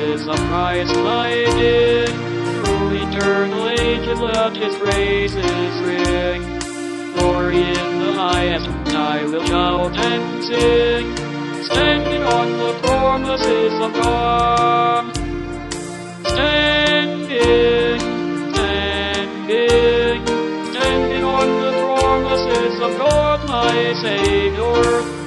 promises of Christ lighting. Through eternal ages let his praises ring. Glory in the highest, I will shout and sing, standing on the promises of God. Standing on the promises of God, my Savior.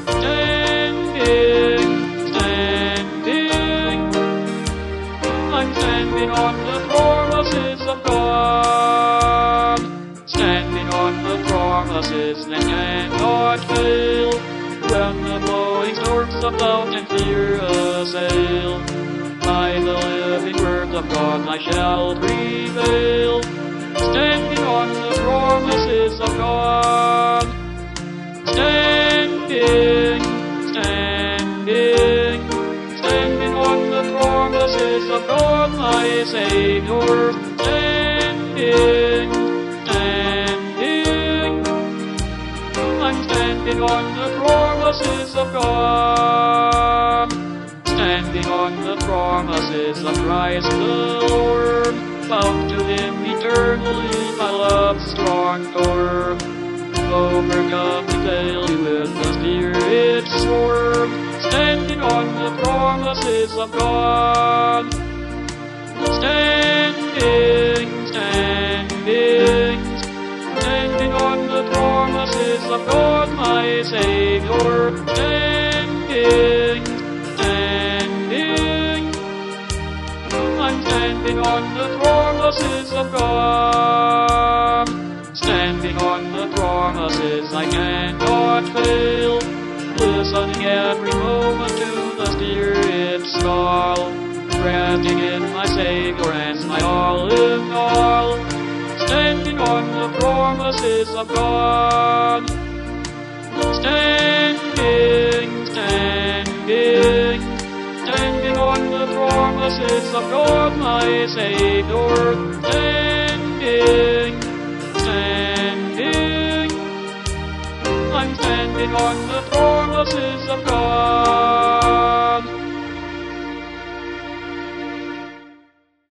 I'm standing on the promises of God. Standing on the promises that cannot fail. When the blowing storms of doubt and fear assail, by the living word of God I shall prevail. Standing on the promises of God. Standing on the promises of God, my Savior. I'm standing on the promises of God. Standing on the promises of Christ the Lord. Bound to him eternally by love's strong cord. Overcome the daily with the Spirit's sword. Standing on the promises of God. Standing on the promises of God, my Savior. I'm standing on the promises of God. Standing on the promises I cannot fail. Listening every moment to the Spirit's call. Resting in my Savior as my all in all. Standing on the promises of God. Standing on the promises of God, my Savior. I'm standing on the promises of God.